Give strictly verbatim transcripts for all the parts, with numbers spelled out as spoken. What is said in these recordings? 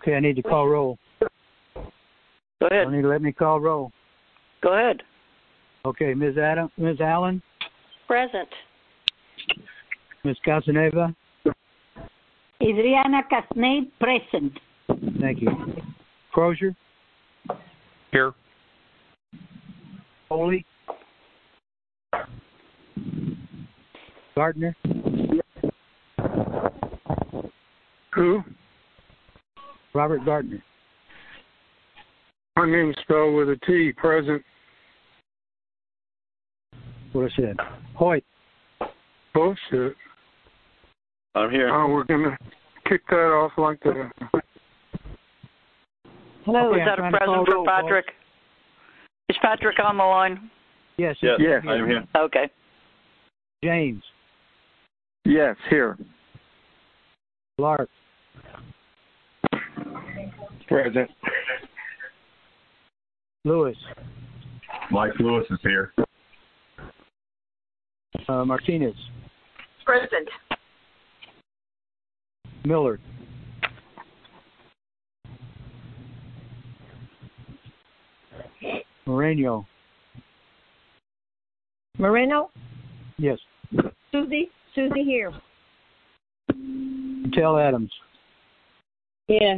Okay, I need to call roll. Go ahead. You need to let me call roll. Go ahead. Okay, Miz Adam, Miz Allen, Present. Miz Casanova. Adriana Casnade, present. Thank you. Crozier. Here. Foley. Gardner. Who? Robert Gardner. My name's spelled with a T, present. What I said. Hoyt. Bullshit. I'm here. Oh, we're going to kick that off like that. Hello. Is that a present for Patrick? Is Patrick on the line? Yes. Yes, yes. I am here. Okay. James. Yes, here. Clark. Present. Lewis. Mike Lewis is here. Uh, Martinez. Present. Miller. Moreno. Moreno, Yes. Susie, Susie here. Tell Adams. Yeah.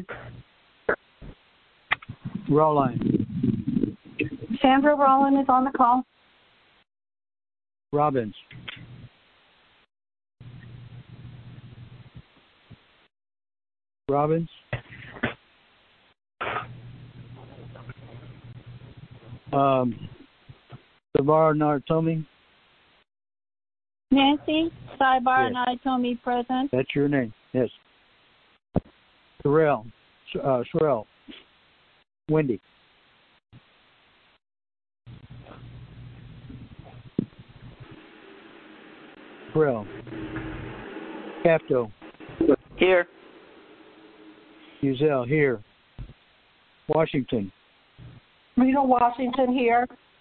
Rawline. Sandra Rowland is on the call. Robbins. Robbins. Um, Sabar Nartomi. Nancy, Cybar, Yes. and Itomi present. That's your name. Yes. Sorrell. Uh, Sorrell. Wendy. Sorrell. Capto. Here. Uzel here. Washington. Rita Washington here.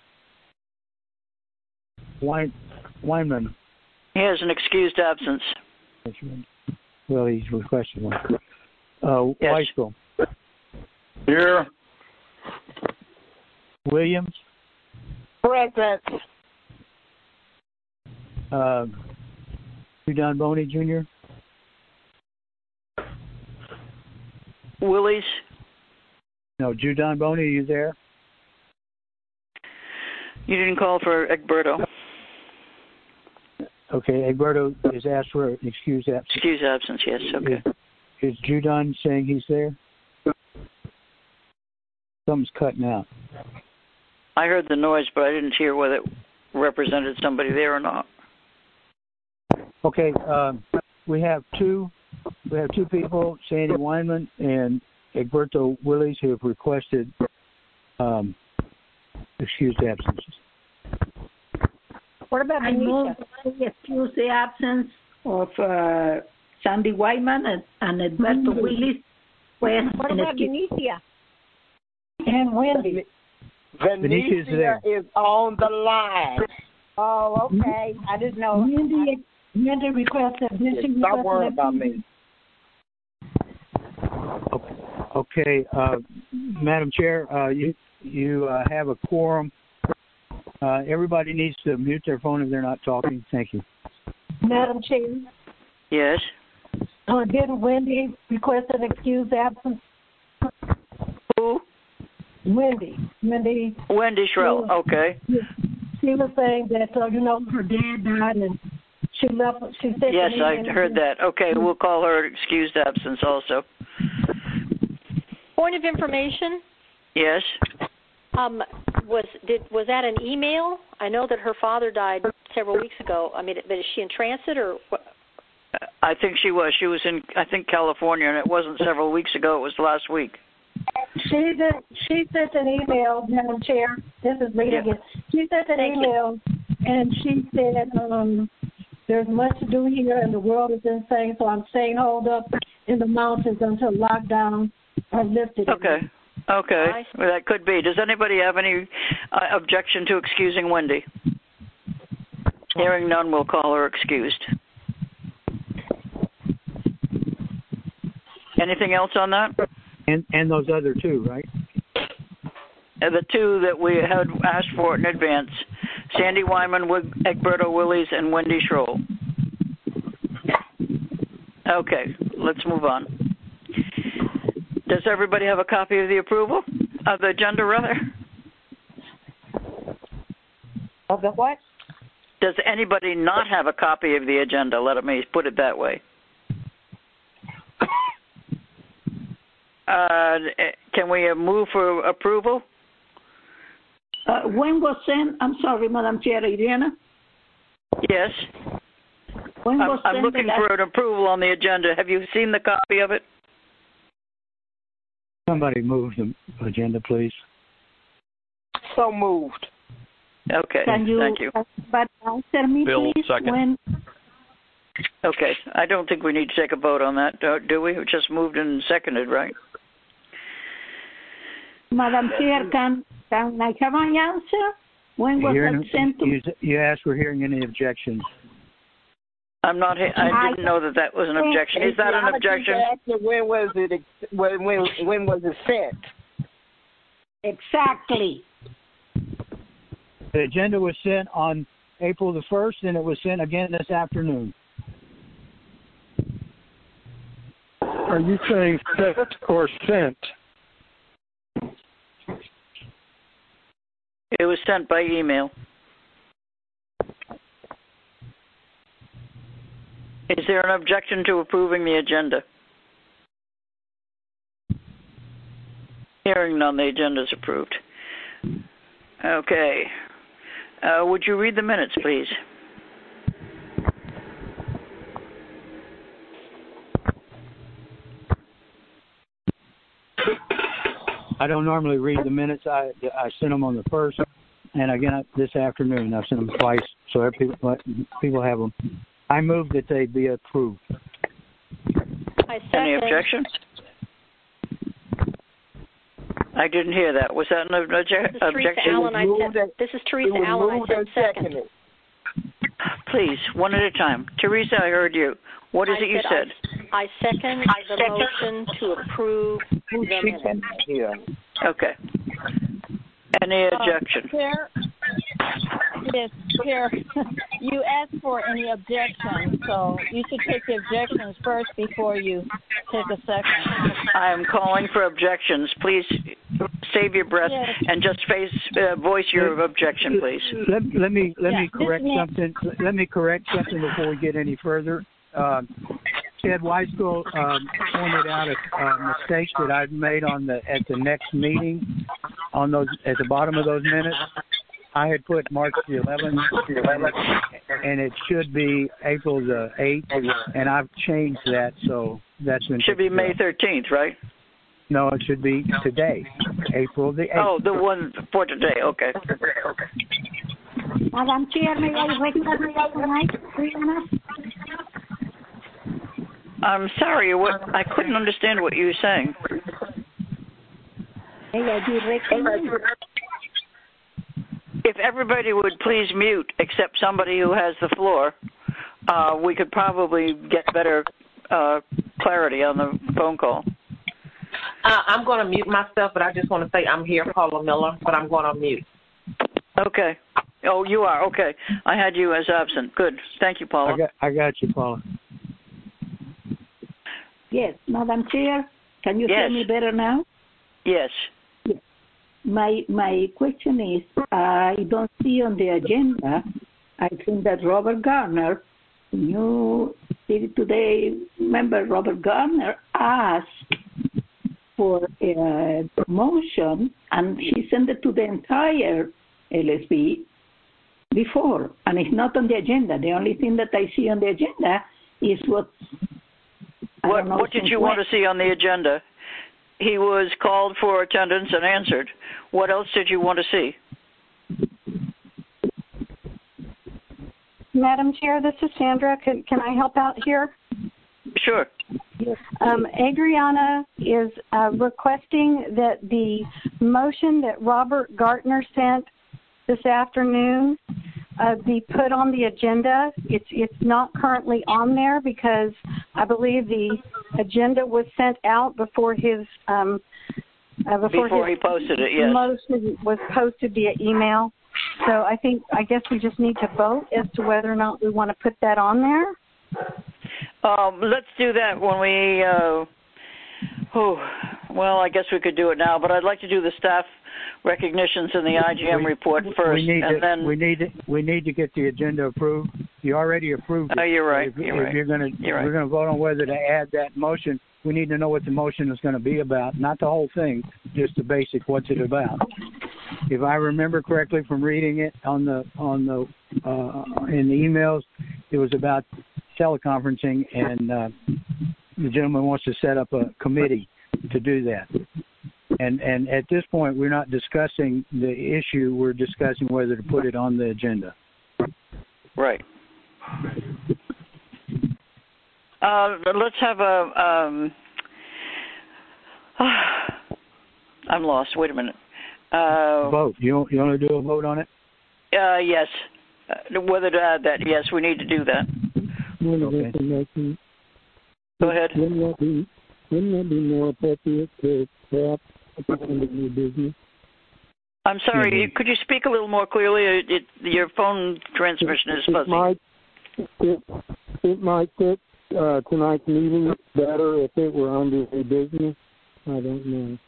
Wein, Weinman. He has an excused absence. Well, he's requested one. Uh, Yes. Weiskel. Here. Williams. Present. Uh, Udon Boney Junior Willies. No, Judon Boney, are you there? You didn't call for Egberto. Okay, Egberto is asked for an excused absence. Excuse absence, yes, okay. Is, is Judon saying he's there? Something's cutting out. I heard the noise, but I didn't hear whether it represented somebody there or not. Okay, um, we have two. We have two people, Sandy Weinman and Egberto Willies, who have requested um, excused absences. What about I move Benicia? to excuse the absence of uh, Sandy Whiteman and, and Edberto Mm-hmm. Willis. Pues, What and about excuse- Benicia? And Wendy. Benicia is there. is on the line. Oh, okay. I didn't know. Wendy, Wendy requested. Did she Stop request worrying that about me. Okay, uh, Madam Chair, uh, you you uh, have a quorum. Uh, everybody needs to mute their phone if they're not talking. Thank you. Madam Chair, Yes? uh, didn't Wendy request an excused absence? Who? Wendy. Wendy. Wendy Shrell, okay. She was saying that, uh, you know, her dad died and she left. She said. Yes, I heard that. Okay, we'll call her excused absence also. Point of information. Yes? Um, was did was that an email? I know that her father died several weeks ago. I mean, but is she in transit or what? I think she was. She was in, I think, California, and it wasn't several weeks ago. It was last week. She did. She sent an email, Madam Chair. This is Rita Yeah. again. She sent an Thank you. email, and she said, um, "There's much to do here, and the world is insane. So I'm staying holed up in the mountains until lockdown are lifted." Okay. Okay. I see. Well, that could be. Does anybody have any uh, objection to excusing Wendy? Hearing none, we'll call her excused. Anything else on that? And and those other two, right? And the two that we had asked for in advance, Sandy Wyman, Egberto Willies, and Wendy Schroll. Okay, let's move on. Does everybody have a copy of the approval? Of the agenda, rather? Of the what? Does anybody not have a copy of the agenda? Let me put it that way. Uh, can we move for approval? Uh, when was sent, I'm sorry, Madam Chair, Adriana? Yes. When I'm, was I'm sent looking the last... for an approval on the agenda. Have you seen the copy of it? Somebody move the agenda, please. So moved. Okay, Can you, thank you. Uh, but answer me, Bill, please, second. when... Okay, I don't think we need to take a vote on that, do- do we? We just moved and seconded, right? Madam Chair, can, can I have an answer? When was Hearing- that sent to... you, you asked for hearing any objections. I'm not, I didn't know that that was an objection. Is that an objection? When was it? When when when was it sent? Exactly. The agenda was sent on April the first, and it was sent again this afternoon. Are you saying sent or sent? It was sent by email. Is there an objection to approving the agenda? Hearing none, the agenda is approved. Okay. Uh, would you read the minutes, please? I don't normally read the minutes. I I sent them on the first, and again this afternoon. I sent them twice, so people people have them. I move that they be approved. I second. Any objections? I didn't hear that. Was that an obje- This is Teresa objection? Allen. I said, this is Teresa Allen. I said second. Please, one at a time. Teresa, I heard you. What is I it you said? said? I, I second the motion to approve the minutes. Yeah. Okay. Any objection? Uh, Chair, yes, Chair, you asked for any objections, so you should take the objections first before you take a second. I am calling for objections. Please save your breath Yes. and just face, uh, voice your objection, please. Let, let me let Yeah, me correct this something. Let me correct something before we get any further. Um, Ted Weiskel um, pointed out a, a mistake that I've made on the at the next meeting on those at the bottom of those minutes. I had put March the eleventh, and it should be April the eighth, and I've changed that, so that's been. Should be May thirteenth, right? No, it should be today, April the eighth. Oh, the one for today. Okay. Madam Chair, may I recognize Adriana? I'm sorry. What I couldn't understand what you were saying. May I be recognized? If everybody would please mute, except somebody who has the floor, uh, we could probably get better uh, clarity on the phone call. Uh, I'm going to mute myself, but I just want to say I'm here, Paula Miller, but I'm going to mute. Okay. Oh, you are? Okay. I had you as absent. Good. Thank you, Paula. I got, I got you, Paula. Yes, Madam Chair, can you Yes. hear me better now? Yes. My my question is, I don't see on the agenda, I think that Robert Garner, new City Today member Robert Garner, asked for a motion, and he sent it to the entire L S B before, and it's not on the agenda. The only thing that I see on the agenda is what... I What don't know What did since you when. want to see on the agenda? He was called for attendance and answered. What else did you want to see? Madam Chair, this is Sandra. Can, can I help out here? Sure. Um, Adriana is uh, requesting that the motion that Robert Gartner sent this afternoon uh, be put on the agenda. It's it's not currently on there because I believe the agenda was sent out before his um, uh, before, Before his he posted it, yes. motion was posted via email. So I think I guess we just need to vote as to whether or not we want to put that on there. Um, let's do that when we. Uh, oh, well, I guess we could do it now, but I'd like to do the staff recognitions in the I G M we, report first, we need and to, then we need to, we need to get the agenda approved. You already approved it. Oh, you're right. If, You're if right. you're going to, You're right. we're going to vote on whether to add that motion. We need to know what the motion is going to be about, not the whole thing, just the basic. What's it about? If I remember correctly from reading it on the on the uh, in the emails, it was about teleconferencing, and uh, the gentleman wants to set up a committee to do that. And and at this point, we're not discussing the issue. We're discussing whether to put it on the agenda. Right. Uh, let's have a. Um, I'm lost. Wait a minute. Uh, vote. You you want to do a vote on it? Uh, yes. Uh, whether to add that, yes, we need to do that. Okay. Go ahead. Wouldn't that be, wouldn't that be more appropriate to perhaps put on the new business? I'm sorry. Mm-hmm. Could you speak a little more clearly? It, it, your phone transmission is fuzzy. It might, it, it might fit uh, tonight's meeting better if it were under new business. I don't know.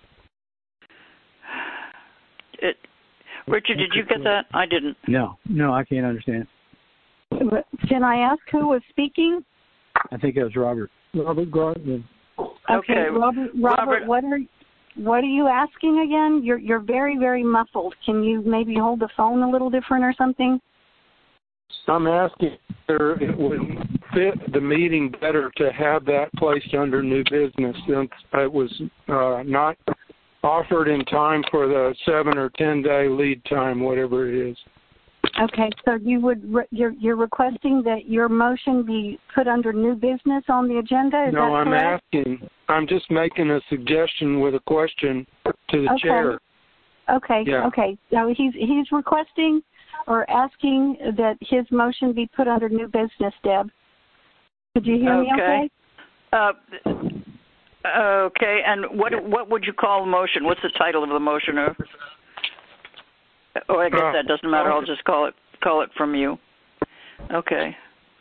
It, Richard, did you get that? I didn't. No, no, I can't understand. Can I ask who was speaking? I think it was Robert. Robert Gardner. Okay, okay. Robert, Robert, Robert, what are what are you asking again? You're you're very very muffled. Can you maybe hold the phone a little different or something? I'm asking whether it would fit the meeting better to have that placed under new business since it was uh, not offered in time for the seven or ten day lead time, whatever it is. Okay, so you would re- you're you're requesting that your motion be put under new business on the agenda? Is no, that I'm correct? asking. I'm just making a suggestion with a question to the okay. chair. Okay. Yeah. Okay. So he's he's requesting or asking that his motion be put under new business. Deb, could you hear okay. me? Okay. Uh, okay. And what what would you call the motion? What's the title of the motion? Or, oh, I guess uh, that doesn't matter. I'll just call it call it from you. Okay.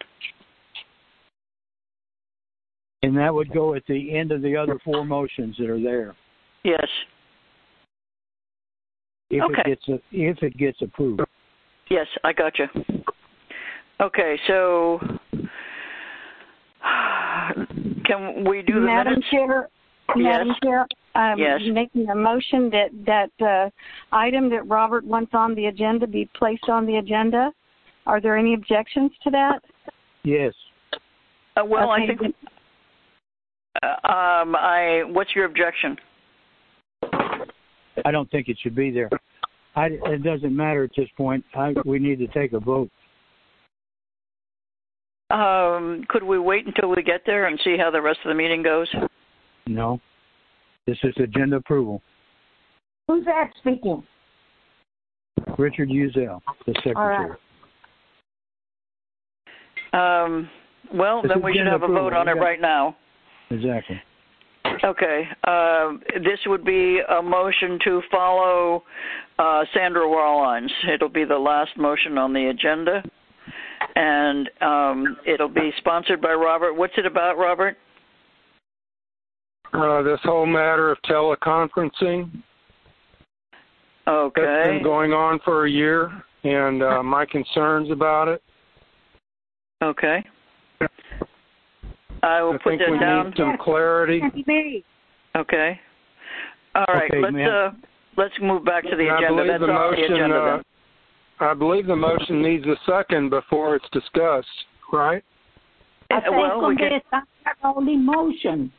And that would go at the end of the other four motions that are there. Yes. If okay. it gets a, if it gets approved. Yes, I got you. Okay, so can we do the Madam minutes? Chair, yes. Madam Chair, I'm yes. making a motion that that uh, item that Robert wants on the agenda be placed on the agenda. Are there any objections to that? Yes. Uh, well, okay. I think. Uh, um, I. What's your objection? I don't think it should be there. I, it doesn't matter at this point. I, we need to take a vote. Um, could we wait until we get there and see how the rest of the meeting goes? No. This is agenda approval. Who's that speaking? Richard Uzel, the secretary. All right. Um, well, this then we should have a vote on it right now. Exactly. Okay. Uh, this would be a motion to follow uh, Sandra Warlines. It'll be the last motion on the agenda, and um, it'll be sponsored by Robert. What's it about, Robert? Uh, this whole matter of teleconferencing. Okay. It's been going on for a year, and uh, my concerns about it. Okay. I will I put think that we down. need some clarity. Okay. All right. Okay, let's uh, let's move back to the I agenda. believe That's the on motion, the agenda uh, then. I believe the motion needs a second before it's discussed, right? I Uh, well, we can, only motion.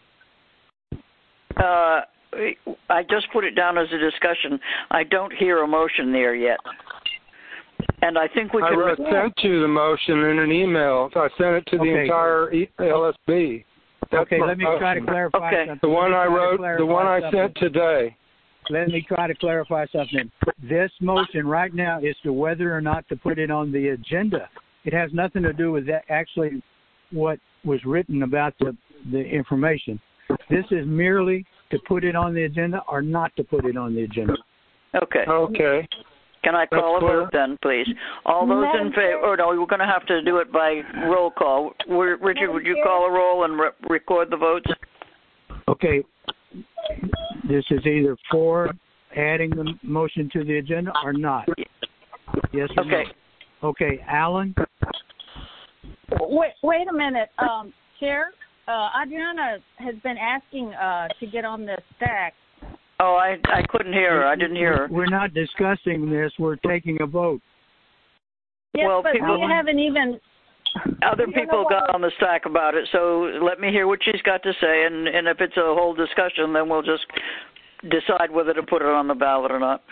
uh, I just put it down as a discussion. I don't hear a motion there yet. And I think we I can... wrote, sent you the motion in an email. I sent it to the Okay. entire L S B. That's okay, my let me motion. try to clarify Okay. something. The one I Let me try to wrote, the one I clarify sent something. today. Let me try to clarify something. This motion right now is to whether or not to put it on the agenda. It has nothing to do with that, actually what was written about the, the information. This is merely to put it on the agenda or not to put it on the agenda. Okay. Okay. Can I call That's a clear. vote then, please? All those Madam in favor, or no, we're going to have to do it by roll call. We're, Richard, would you call a roll and re- record the votes? Okay. This is either for adding the motion to the agenda or not. Yes or Okay. no? Okay. Alan? Wait, wait a minute, um, Chair. Uh, Adriana has been asking uh, to get on the stack. Oh, I I couldn't hear her. I didn't hear her. We're not discussing this. We're taking a vote. Yes, Well, but people- we haven't even. Other You know people what? got on the stack about it, so let me hear what she's got to say, and, and if it's a whole discussion, then we'll just decide whether to put it on the ballot or not.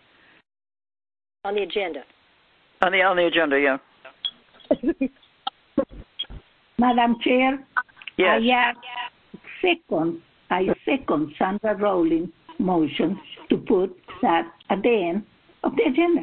On the agenda. On the on the agenda, yeah. Madam Chair, Yes. I ask second, I second Sandra Rowling's motion to put that at the end of the agenda.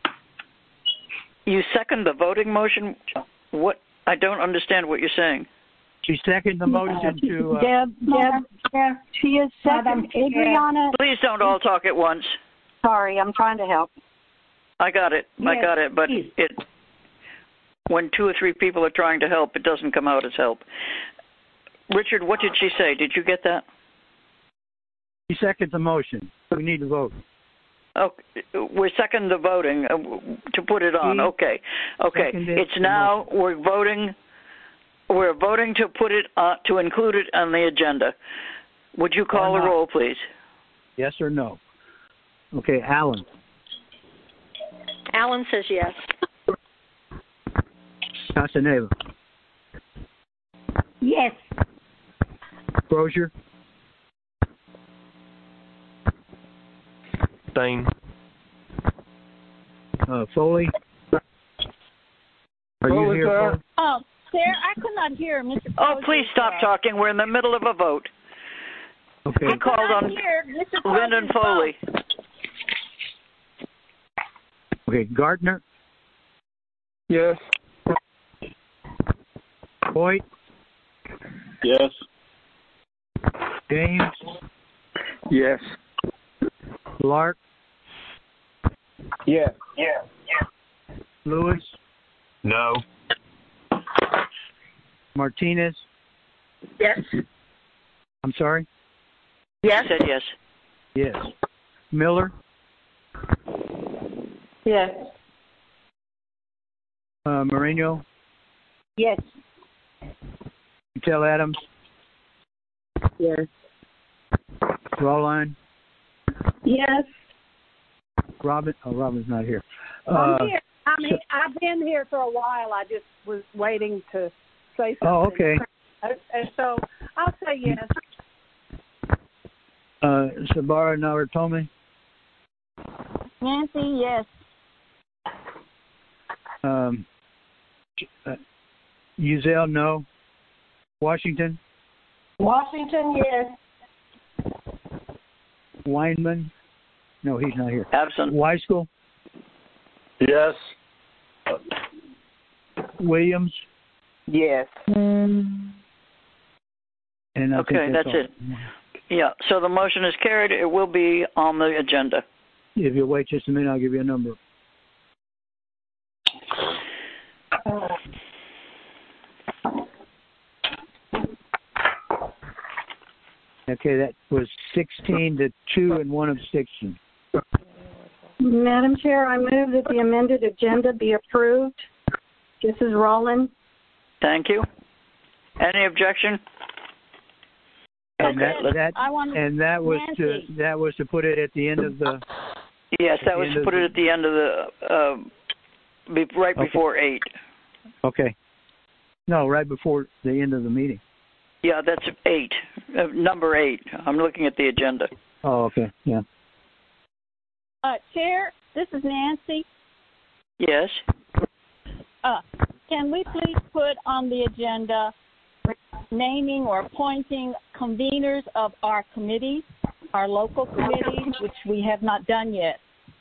You second the voting motion? What? I don't understand what you're saying. She seconded the motion to... Uh, Deb, Madam Deb, Chair, she is Madam second. Chair. Adriana, Please don't all talk at once. sorry, I'm trying to help. I got it. I Yes, got it. But please. it, when two or three people are trying to help, it doesn't come out as help. Richard, what did she say? Did you get that? she seconded the motion. We need to vote. Oh, we're second the voting uh, to put it on. She Okay, okay. seconded It's the now we're voting. We're voting to put it uh, to include it on the agenda. Would you call Or a not. roll, please? Yes or no? Okay, Alan. Alan says yes. Casanova. Yes. Crozier. Same. Uh, Foley. Are you What was here, that? Foley? Oh, Chair, I could not hear Mister Oh, Crozier's, please stop uh, talking. We're in the middle of a vote. Okay. He I could called not on hear Mister Lyndon Crozier's Foley. vote. Okay, Gardner. Yes. Hoyt. Yes. James. Yes. Lark. Yes. Lewis. No. Martinez. Yes. I'm sorry? Yes. Said yes. Yes. Miller. Yes. Uh, Moreno. Yes. Tell Adams. Yes. Rawline. Yes, Robin. Oh, Robin's not here. I'm Uh, here. I mean, I've been here for a while. I just was waiting to say something. oh, okay. And so I'll say yes. Uh, Sabara Narutomi. Nancy, yes. Um, uh, Uzel, no. Washington. Washington, yes. Weinman. No, he's not here. Absent. Weiskel. Yes. Williams. Yes. And I Okay, think that's, that's all. it. Yeah, so the motion is carried. It will be on the agenda. If you wait just a minute, I'll give you a number. Okay, that was sixteen to two and one abstention. Madam Chair, I move that the amended agenda be approved. This is Roland. Thank you. Any objection? And Okay, that, let's- that I want and that was Nancy. to that was to put it at the end of the. Yes, At that the was end to of put the- it at the end of the, uh, be, right Okay. before eight. Okay. No, right before the end of the meeting. Yeah, that's eight, uh, number eight. I'm looking at the agenda. Oh, okay. Yeah. Uh, Chair, this is Nancy. Yes? Uh, can we please put on the agenda naming or appointing conveners of our committees, our local committees, which we have not done yet?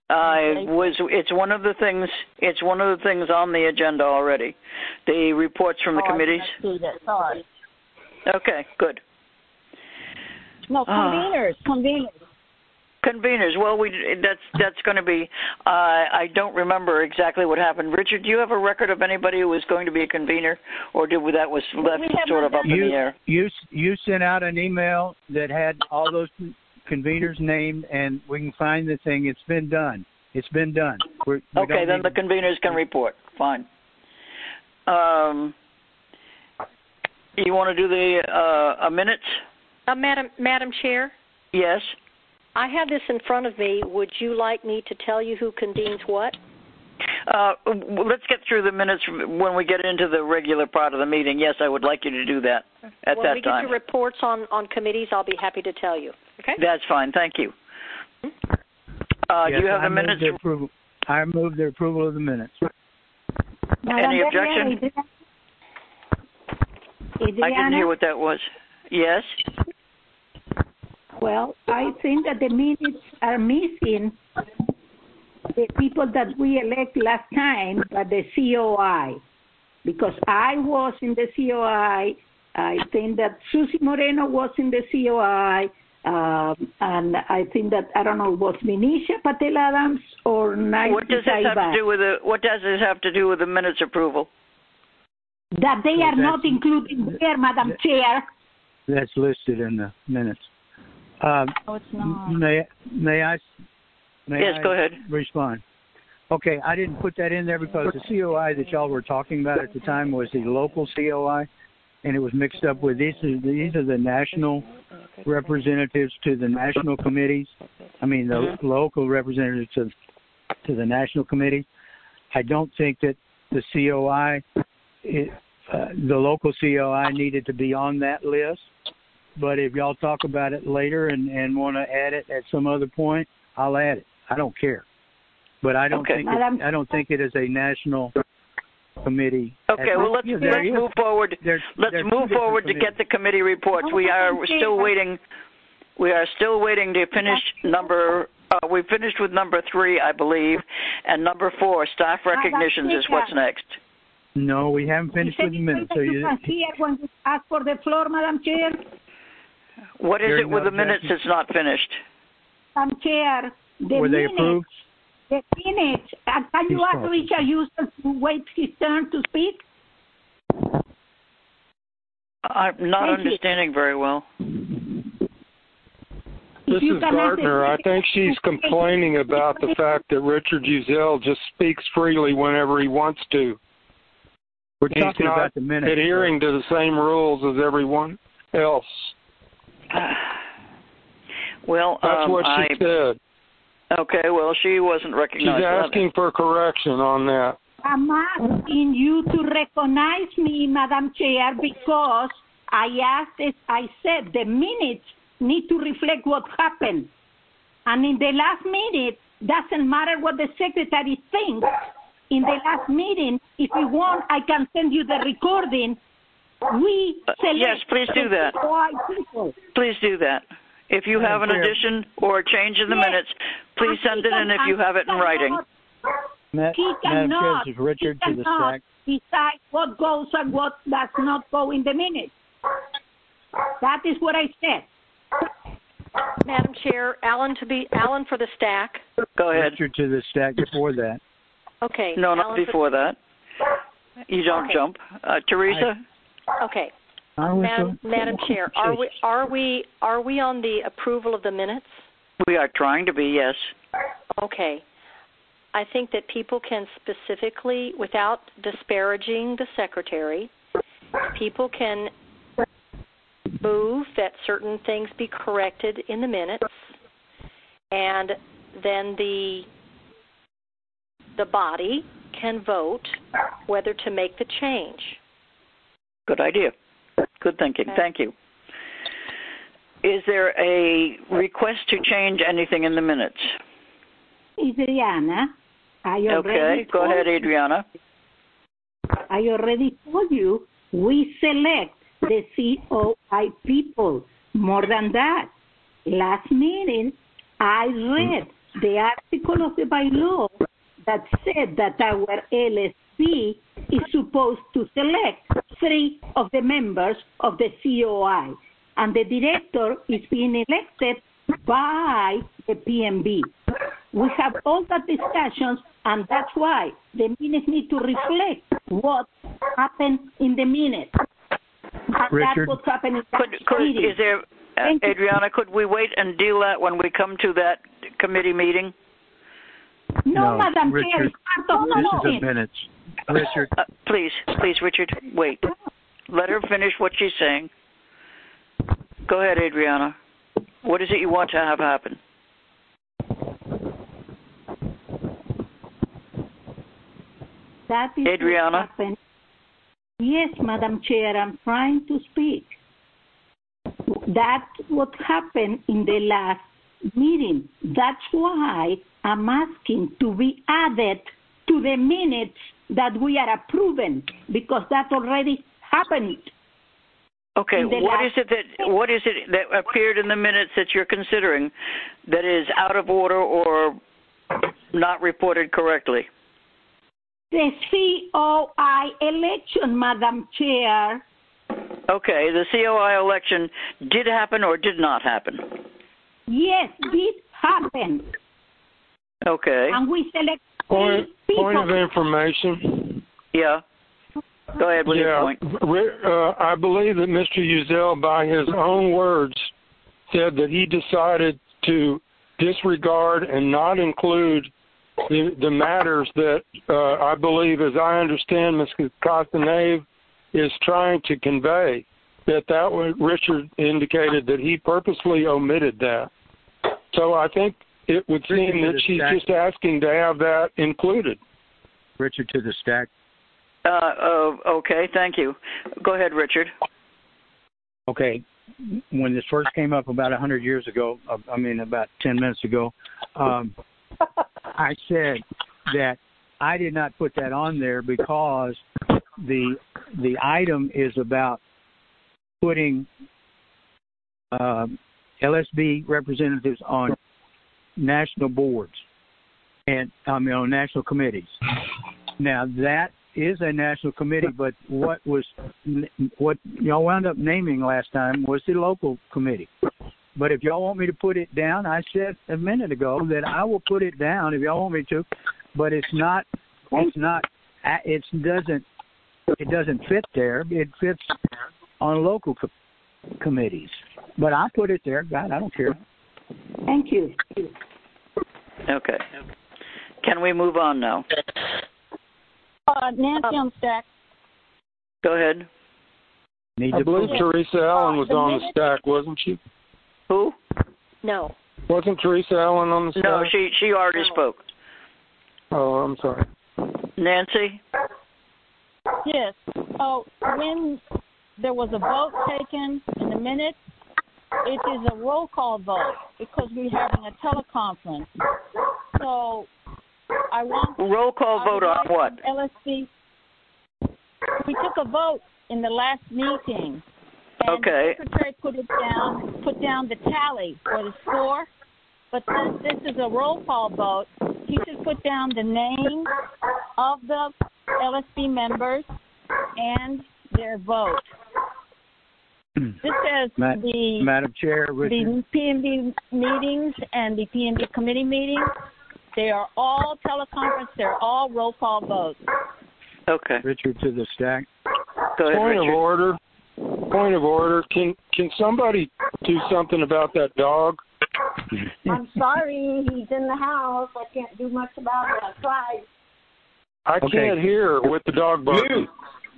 I was. It's one of the things. It's one of the things on the agenda already. The reports from the oh, committees. I didn't see that. Sorry. Okay, good. No, conveners, uh, conveners. Conveners. Well, we that's that's going to be. Uh, I don't remember exactly what happened. Richard, do you have a record of anybody who was going to be a convener, or did that was left sort of up you, in the air? You you sent out an email that had all those conveners named, and we can find the thing. It's been done. It's been done. We're, we okay, then the conveners can report. Fine. Um, you want to do the uh, a minutes? Uh, Madam Madam Chair. Yes. I have this in front of me. Would you like me to tell you who convenes what? Uh, let's get through the minutes when we get into the regular part of the meeting. Yes, I would like you to do that at when that we time. When we get to reports on, on committees, I'll be happy to tell you. Okay? That's fine. Thank you. Uh, yes, do you have I the minutes? The approval. I move the approval of the minutes. Any objection? I didn't hear what that was. Yes? Well, I think that the minutes are missing the people that we elect last time, but the C O I. Because I was in the C O I, I think that Susie Moreno was in the C O I, um, and I think that, I don't know, was Minisha Patel Adams or Nancy What does this have to do with the, what does this have to do with the minutes approval? That they so are not included there, Madam that, Chair. That's listed in the minutes. Um, oh, it's not. May, may I? May yes, I go ahead. Respond. Okay, I didn't put that in there because the C O I that y'all were talking about at the time was the local C O I, and it was mixed up with these. Are, these are the national representatives to the national committees. I mean, the mm-hmm. local representatives to, to the national committee. I don't think that the C O I, it, uh, the local C O I, needed to be on that list. But if y'all talk about it later and, and want to add it at some other point, I'll add it. I don't care. But I don't okay. think it, I don't think it is a national committee. Okay, well let's, let's move forward. There's, let's there's move forward to get the committee reports. We are still waiting. We are still waiting to finish number. Uh, we finished with number three, I believe, and number four, staff recognitions, is what's next. No, we haven't finished with the minutes. So you can see it when you ask for the floor, Madam Chair. What is it with the minutes that's not finished? Madam Chair, the were they minutes, approved? The minutes. Uh, can you ask Richard Houston to wait his turn to speak? I'm not Thank understanding you. very well. This is Gardner. I think she's complaining about the fact that Richard Uzel just speaks freely whenever he wants to. We're He's talking not about the minutes. adhering to the same rules as everyone else. Well, that's um, what she I, said. Okay, well, she wasn't recognized. She's asking for correction on that. I'm asking you to recognize me, Madam Chair, because I asked, as I said, the minutes need to reflect what happened. And in the last minute, doesn't matter what the secretary thinks. In the last meeting, if you want, I can send you the recording. We select uh, yes, please do that. Please do that. If you have an addition or a change in the yes. minutes, please send it in if you have it in writing. He cannot, Richard he to the cannot decide what goes and what does not go in the minutes. That is what I said. Madam Chair, Alan to be Alan for the stack. Go ahead. Richard to the stack before that. Okay. No, Alan not before that. You don't okay. jump. Uh, Teresa? I, okay. Madam, Madam Chair, are we are we are we on the approval of the minutes? We are trying to be, yes. Okay. I think that people can specifically, without disparaging the secretary, people can move that certain things be corrected in the minutes, and then the the body can vote whether to make the change. Good idea. Good thinking. Okay. Thank you. Is there a request to change anything in the minutes? Adriana, I already Okay, go ahead, Adriana. I already told you we select the C O I people. More than that, last meeting I read the article of the bylaw that said that our L S P is supposed to select three of the members of the C O I, and the director is being elected by the P M B. We have all that discussions, and that's why the minutes need to reflect what happened in the minutes. And Richard? that's what's happening in the Could, could, meeting. is there, uh, Adriana, could we wait and deal that when we come to that committee meeting? No, No, Madam Chair, Richard, it's part of This the is a minutes. Richard, Uh, please, please, Richard, wait. Let her finish what she's saying. Go ahead, Adriana. What is it you want to have happen? That is Adriana? what happened. Yes, Madam Chair, I'm trying to speak. That's what happened in the last meeting. That's why I'm asking to be added to the minutes that we are approving, because that already happened. Okay, in the what last- is it that what is it that appeared in the minutes that you're considering that is out of order or not reported correctly? The C O I election, Madam Chair. Okay, the C O I election did happen or did not happen? Yes, did happen. Okay. And we select Point, three point of people. information. Yeah. Go ahead with your Yeah, point. Ri- uh, I believe that Mister Uzel, by his own words, said that he decided to disregard and not include the, the matters that uh, I believe, as I understand, Miz Castanave is trying to convey. That that was, Richard indicated that he purposely omitted that. So I think it would seem that she's just asking to have that included. Richard to the stack. Uh, uh, okay, thank you. Go ahead, Richard. Okay, when this first came up about a hundred years ago, uh, I mean about ten minutes ago, um, I said that I did not put that on there because the the item is about putting um, L S B representatives on national boards and I mean on national committees. Now that is a national committee, but what was what y'all wound up naming last time was the local committee. But if y'all want me to put it down, I said a minute ago that I will put it down if y'all want me to. But it's not. It's not. It doesn't. It doesn't fit there. It fits on local co- committees. But I put it there. God, I don't care. Thank you. Okay. Can we move on now? Uh, Nancy on stack. Go ahead. Need I to believe put- Teresa Allen was the on the minute- stack, wasn't she? Who? No. Wasn't Teresa Allen on the stack? No, she she already spoke. Oh, I'm sorry. Nancy? Yes. Oh, when there was a vote taken in the minutes, it is a roll call vote because we're having a teleconference. So I want Roll call I vote would on like what? L S C. We took a vote in the last meeting. And Okay. the secretary put it down, put down the tally for the score. But since this is a roll call vote, he should put down the name of the L S B members and their vote. This says Ma- the Madam Chair, Richard. the P M B meetings and the P M B committee meetings, they are all teleconference, they're all roll call votes. Okay. Richard to the stack. Go ahead, Point of Richard. order. Point of order. Can can somebody do something about that dog? I'm sorry, he's in the house. I can't do much about it. I tried. I Okay. can't hear with the dog barking.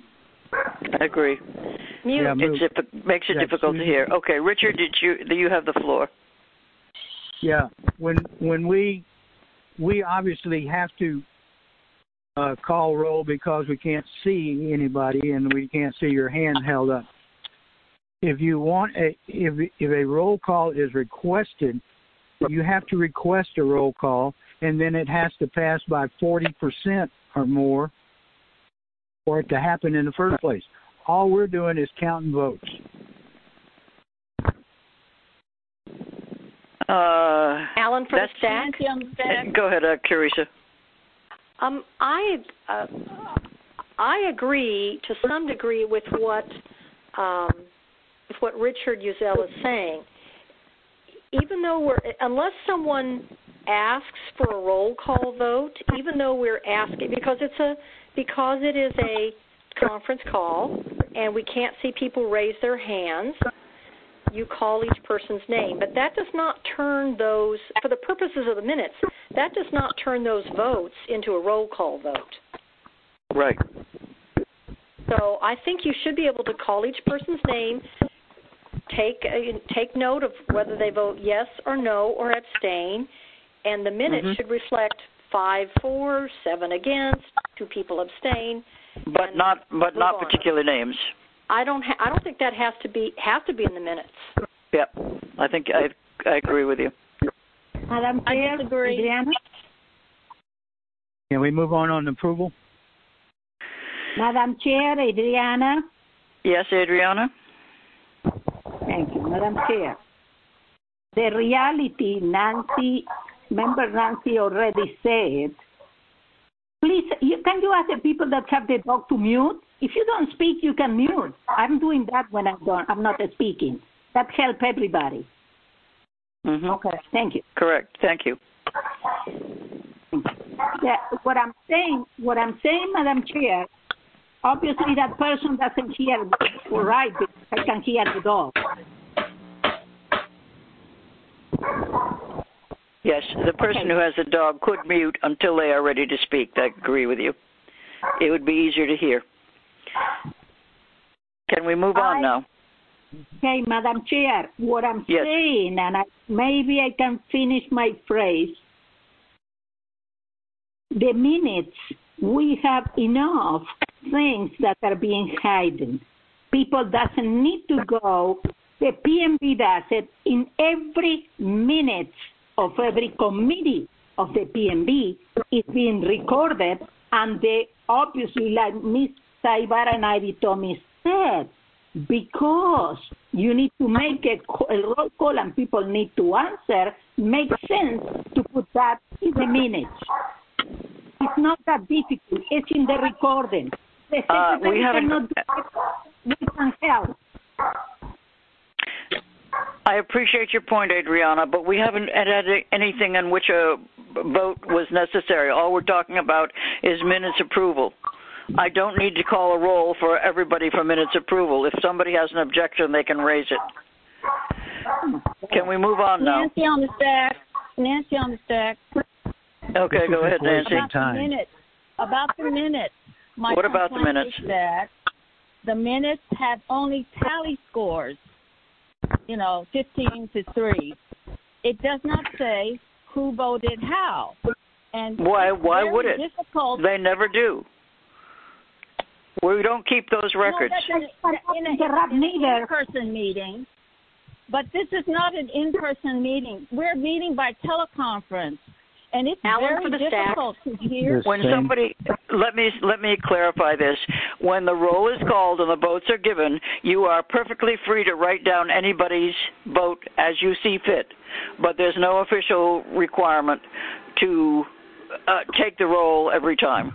I agree. Mute. Yeah, move. It diffi- makes it Yeah, difficult to Susan. hear. Okay, Richard, did you do you have the floor? Yeah, when when we we obviously have to uh, call roll because we can't see anybody and we can't see your hand held up. If you want a if if a roll call is requested, you have to request a roll call, and then it has to pass by forty percent or more for it to happen in the first place. All we're doing is counting votes. Uh, Uh, Alan for the stack. Go ahead, uh, Clarissa. Um, I uh, I agree to some degree with what um, with what Richard Uzel is saying. Even though we're, unless someone asks for a roll call vote, even though we're asking, because it's a because it is a conference call and we can't see people raise their hands, you call each person's name. But that does not turn those, for the purposes of the minutes, that does not turn those votes into a roll call vote. Right. So I think you should be able to call each person's name, take uh, take note of whether they vote yes or no or abstain, and the minutes mm-hmm. should reflect five for, seven against, two people abstain. But not but not on. particular names. I don't ha- I don't think that has to be have to be in the minutes. Yep, I think I I agree with you. Madam Chair, I disagree. Adriana? Can we move on on approval? Madam Chair, Adriana? Yes, Adriana? Thank you, Madam Chair. The reality, Nancy, Member Nancy already said, please, you, can you ask the people that have the dog to mute? If you don't speak, you can mute. I'm doing that when I'm, done. I'm not speaking. That helps everybody. Mm-hmm. Okay, thank you. Correct, thank you. Yeah, what I'm saying, what I'm saying, Madam Chair, obviously that person doesn't hear right, because I can hear the dog. Yes, the person okay. who has a dog could mute until they are ready to speak. I agree with you. It would be easier to hear. Can we move on I, now? Okay, Madam Chair, what I'm yes. saying, and I, maybe I can finish my phrase, the minutes, we have enough things that are being hidden. People doesn't need to go. The P M B does it in every minute of every committee of the P M B is being recorded, and they obviously, like Miz Saibar and Ivy Thomas said, because you need to make a, a roll call and people need to answer, makes sense to put that in the minutes. It's not that difficult. It's in the recording. The uh, we haven't. Cannot do it. We can help. I appreciate your point, Adriana, but we haven't added anything in which a vote was necessary. All we're talking about is minutes approval. I don't need to call a roll for everybody for minutes approval. If somebody has an objection, they can raise it. Can we move on now? Nancy on the stack. Nancy on the stack. Okay, go ahead, Nancy. About the minutes. About the minutes. My what about the minutes? Is that the minutes have only tally scores, you know, fifteen to three. It does not say who voted how. And why why would it? Difficult. They never do. We don't keep those records. No, that's in an in-person meeting, but this is not an in-person meeting. We're meeting by teleconference, and it's Alan very difficult stack. to hear. When somebody, let me let me clarify this. When the roll is called and the votes are given, you are perfectly free to write down anybody's vote as you see fit, but there's no official requirement to uh, take the roll every time.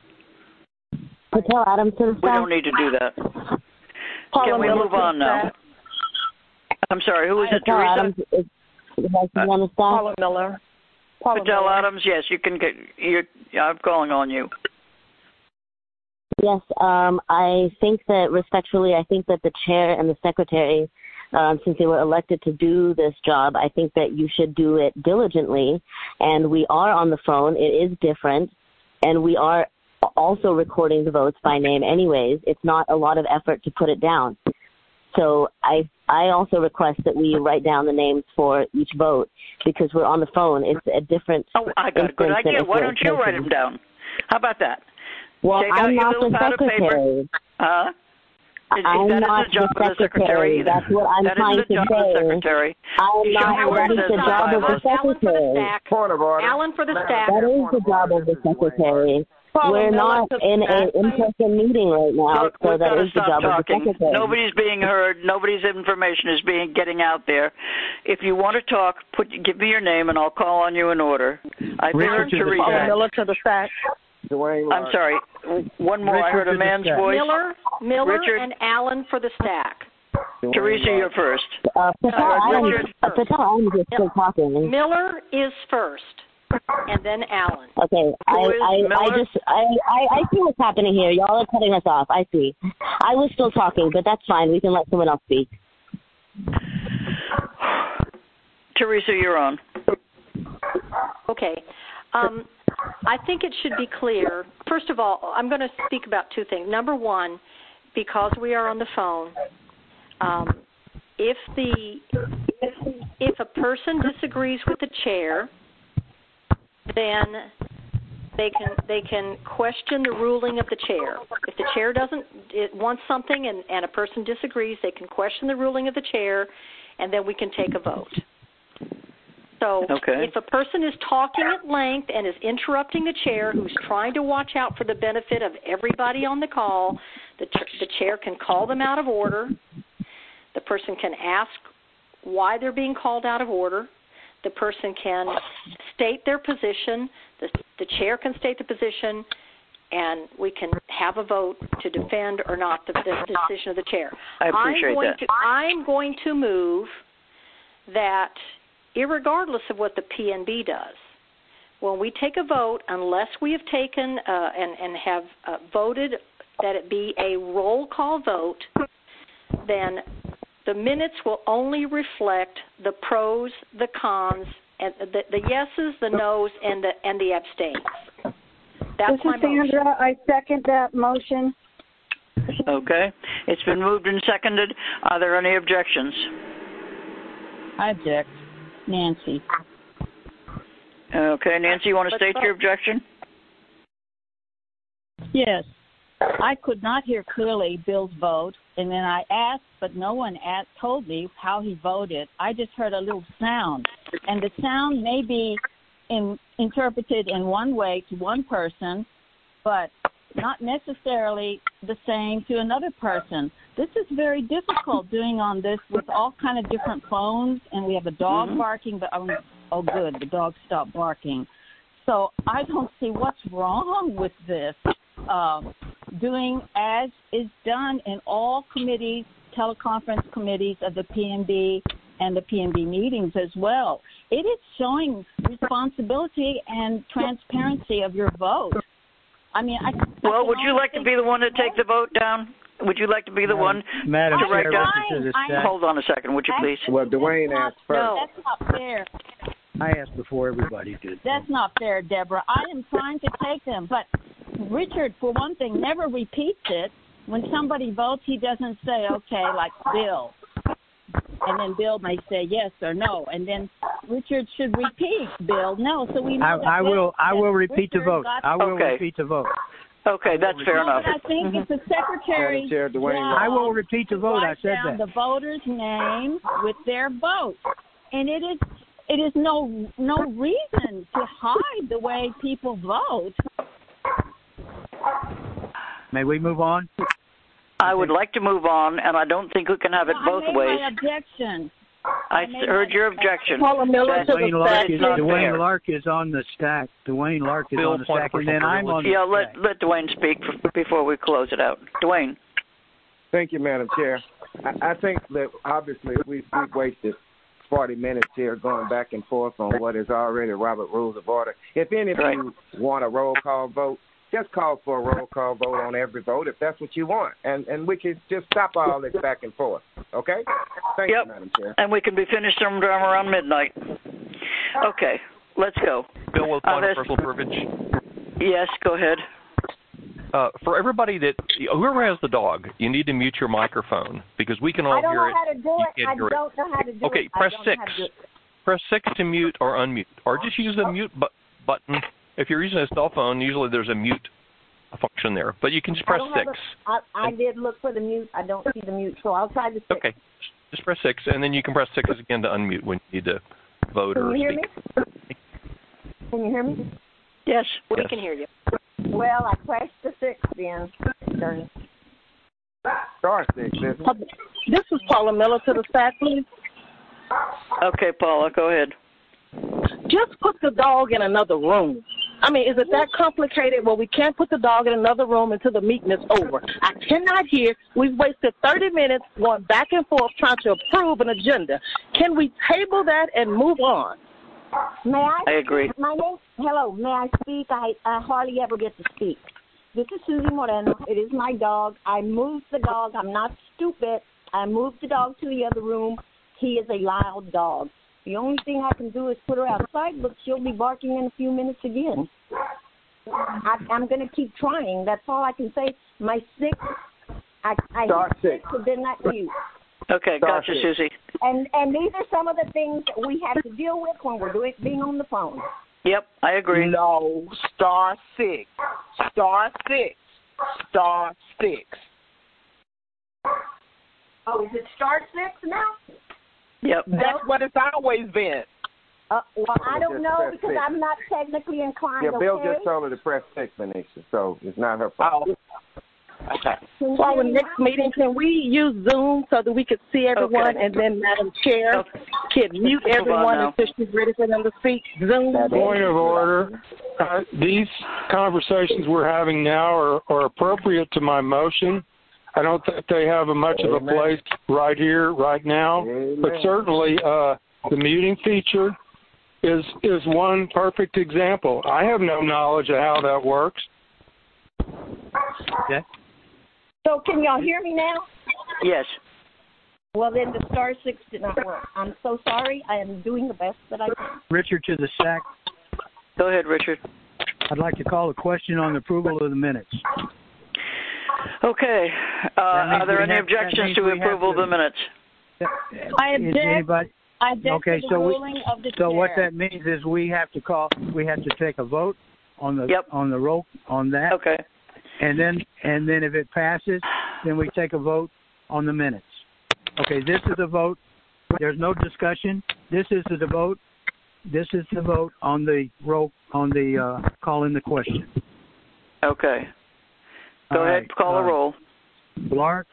Patel Adams to the We don't need to do that. Paula Can we Miller move on now? staff. I'm sorry, who is it, Patel Teresa? Adams is, is uh, on the staff. Paula Miller. Paula Patel Miller. Adams, yes, you can get. You're, I'm calling on you. Yes, um, I think that respectfully, I think that the chair and the secretary, um, since they were elected to do this job, I think that you should do it diligently. And we are on the phone. It is different, and we are also recording the votes by name anyways. It's not a lot of effort to put it down. So I I also request that we write down the names for each vote because we're on the phone. It's a different. Oh, I got a good idea. Why don't you write them down? How about that? Well, Take I'm out your not little the pad of paper. secretary. Huh? It, I'm that not is the job the of the secretary. That's what I'm that trying is the to job say. of the secretary. I'm Show not. me where That it is says the job of the Alan for the secretary. stack. Point of order. Alan for the stack. That is the job of the secretary. We're not in an in-person meeting right now, Look, so we've that got to is the stop job talking. of the secretary. Nobody's being heard. Nobody's information is being getting out there. If you want to talk, put give me your name and I'll call on you in order. I've been Richard to the Teresa. stack. Miller to the stack. Dwayne I'm sorry. One more. Richard I heard to a the man's stack. voice. Miller, Miller, Richard. and Alan for the stack. Dwayne Teresa, Larkin. you're first. Uh, Patel, Uh, I'm, Richard. uh, Patel, I'm just still talking. Miller is first, and then Alan. Okay, I, Who is I, I Miller? just, I, I, I see what's happening here. Y'all are cutting us off. I see. I was still talking, but that's fine. We can let someone else speak. Teresa, you're on. Okay. Um, I think it should be clear. First of all, I'm going to speak about two things. Number one, because we are on the phone, um, if the if a person disagrees with the chair, then they can they can question the ruling of the chair. If the chair doesn't it wants something and, and a person disagrees, they can question the ruling of the chair, and then we can take a vote. So Okay. if a person is talking at length and is interrupting the chair who's trying to watch out for the benefit of everybody on the call, the, ch- the chair can call them out of order. The person can ask why they're being called out of order. The person can state their position. The, the chair can state the position, and we can have a vote to defend or not the, the decision of the chair. I appreciate I'm going that. To, I'm going to move that irregardless of what the P N B does, when we take a vote, unless we have taken uh, and, and have uh, voted that it be a roll call vote, then the minutes will only reflect the pros, the cons, and the, the yeses, the nos, and the and the abstains. That's This my is Sandra. motion. I second that motion. Okay. It's been moved and seconded. Are there any objections? I object. Nancy. Okay. Nancy, you want to Let's state vote. your objection? Yes. I could not hear clearly Bill's vote, and then I asked, but no one asked, told me how he voted. I just heard a little sound, and the sound may be in, interpreted in one way to one person, but not necessarily the same to another person. This is very difficult doing on this with all kind of different phones, and we have a dog Mhm. barking, but oh, oh, good, the dog stopped barking. So I don't see what's wrong with this. Um, doing as is done in all committees, teleconference committees of the P N B and the P N B meetings as well. It is showing responsibility and transparency of your vote. I mean, I. Well, I would you like to be the one to take the vote down? Would you like to be the one Madam to Chair, write down? Richard to the I- stack. Hold on a second, would you please? Well, Dwayne asked first. No. That's not fair. I asked before everybody did. That's not fair, Deborah. I am trying to take them, but Richard, for one thing, never repeats it. When somebody votes, he doesn't say, okay, like Bill. And then Bill may say yes or no. And then Richard should repeat Bill no. So we know I, that I will. Bill- I will that repeat the Richard vote. got- I will Okay. repeat the vote. Okay, that's fair no, enough. but I think Mhm. it's the secretary. Madam Chair, Dwayne job I will repeat the to vote. I write said down that. the voters' names with their vote, and it is it is no no reason to hide the way people vote. May we move on? I would like to move on, and I don't think we can have it Well, both I made ways. my objection. I made heard my your objection. objection. Paula Miller That- to the Dwayne Lark stack. is not Dwayne fair. Lark is on the stack. Dwayne Lark is Bill, on the point of stack, and personal then I'm on the Yeah, stack. let let Dwayne speak f- before we close it out. Dwayne. Thank you, Madam Chair. I, I think that obviously we've, we've wasted forty minutes here going back and forth on what is already Robert Rules of Order. If any of Right. you want a roll call vote, just call for a roll call vote on every vote if that's what you want. And and we can just stop all this back and forth. Okay? Thank Yep. you, Madam Chair. And we can be finished sometime around midnight. Okay, let's go. Bill, with Uh, point there's- of personal privilege. Yes, go ahead. Uh, for everybody that whoever has the dog, you need to mute your microphone because we can all I don't hear know it. how to do You it. can't I hear it. don't know how to do Okay, it. I press don't know how six. to do it. Press six to mute or unmute, or just use the mute bu- button. If you're using a cell phone, usually there's a mute a function there. But you can just I press don't have six. a- I, I did look for the mute. I don't see the mute, so I'll try the six. Okay. Just press six, and then you can press six again to unmute when you need to vote Can or you hear speak. me? Can you hear me? Yes, we yes. can hear you. Well, I pressed the six then. Darn. Star six, isn't it? This is Paula Miller to the staff, please. Okay, Paula, go ahead. Just put the dog in another room. I mean, is it that complicated? Well, we can't put the dog in another room until the meeting is over. I cannot hear. We've wasted thirty minutes going back and forth trying to approve an agenda. Can we table that and move on? May I? I agree. My name. Hello. May I speak? I, I hardly ever get to speak. This is Susie Moreno. It is my dog. I moved the dog. I'm not stupid. I moved the dog to the other room. He is a loud dog. The only thing I can do is put her outside, but she'll be barking in a few minutes again. I, I'm going to keep trying. That's all I can say. My six, I, I Start hit six. six, but then not you. Okay, Start gotcha, six. Susie. And and these are some of the things that we have to deal with when we're doing being on the phone. Yep, I agree. No, star six. Star six. Star six. Oh, is it start six now? Yep. That's what it's always been. Uh, well, I don't Just know press because six. I'm not technically inclined. Yeah, Bill okay? just told her to press six, Manisha, so it's not her fault. Oh. Okay. Can So our you hear me next now? meeting, can we use Zoom so that we could see everyone, Okay. and then Madam Chair Okay. can mute Let's move on everyone now. until she's ready for them to speak? Zoom. Point of order. Uh, these conversations we're having now are, are appropriate to my motion. I don't think they have a much of a Amen. place right here, right now. Amen. But certainly, uh, the muting feature is is one perfect example. I have no knowledge of how that works. Okay. So can y'all hear me now? Yes. Well, then the star six did not work. I'm so sorry. I am doing the best that I can. Richard to the S A C. Go ahead, Richard. I'd like to call a question on the approval of the minutes. Okay. Uh, means are there we any have- that objections means to we have approval of to- the minutes? I Is object. anybody? I object Okay, to the so we- ruling of the So chair. what that means is we have to call. We have to take a vote on the Yep. on the roll on that. Okay. And then and then if it passes, then we take a vote on the minutes. Okay, this is a vote. There's no discussion. This is the vote. This is the vote on the roll on the uh, calling the question. Okay. Go All ahead, right, call uh, a roll. Lark.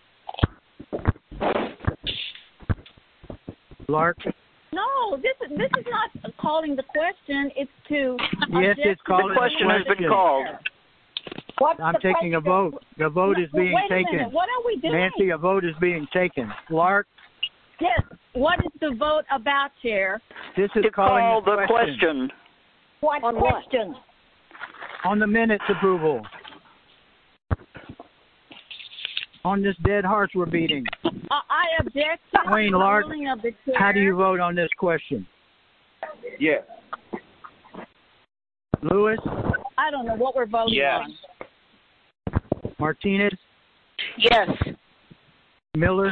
Lark. No, this is this is not calling the question. It's to. Yes, object it's to calling The the question has been question. called. What's I'm the taking a question? vote. The vote is Well, being wait a taken. minute. What are we doing? Nancy, a vote is being taken. Lark, Yes. What is the vote about, Chair? this is To calling call the the question. question. What On what? question? On the minutes approval. On this dead horse we're beating. Uh, I object to Wayne the Lark, ruling of the chair. How do you vote on this question? Yes. Lewis, I don't know what we're voting Yes. on. Martinez, Yes. Miller,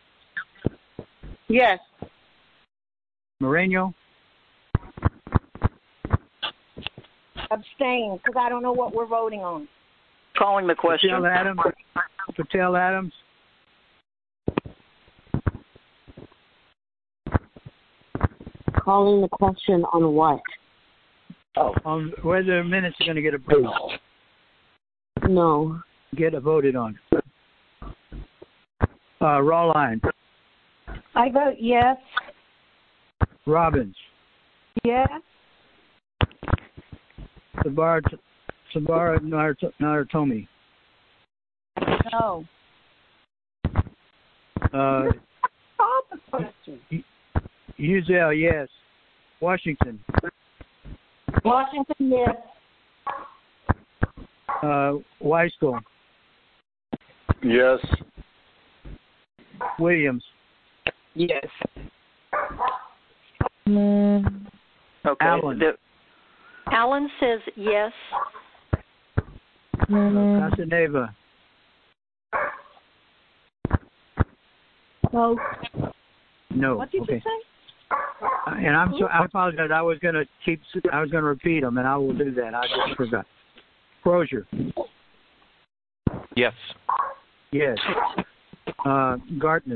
Yes. Moreno, Abstain, because I don't know what we're voting on. Calling the question. Patel Adams, Patel Adams, Calling the question on what? on whether the minutes are going to get approved, No. get voted on. Uh, Rawline, I vote yes. Robbins, Yes. Sabara, Sabara Naruto- Narutomi, No. uh, Call the question. Uzel, yes. Washington, Washington, yes. uh, Weiskel, Yes. Williams, Yes. Okay. Allen. The- Alan says yes. uh, Casaneva, No. no. What did okay. you say? Uh, And I'm so I apologize. I was going to keep. I was going to repeat them, and I will do that. I just forgot. Crozier, Yes. Yes. Uh, Gartner.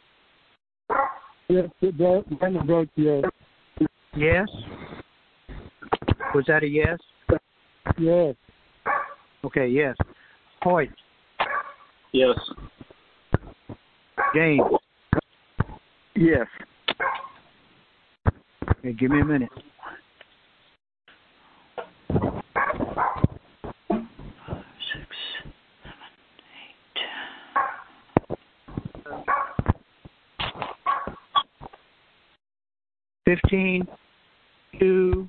Yes, Gartner votes yes. Yes. Was that a yes? Yes. Okay, yes. Hoyt. Yes. James. Yes. Okay, give me a minute. Fifteen, two,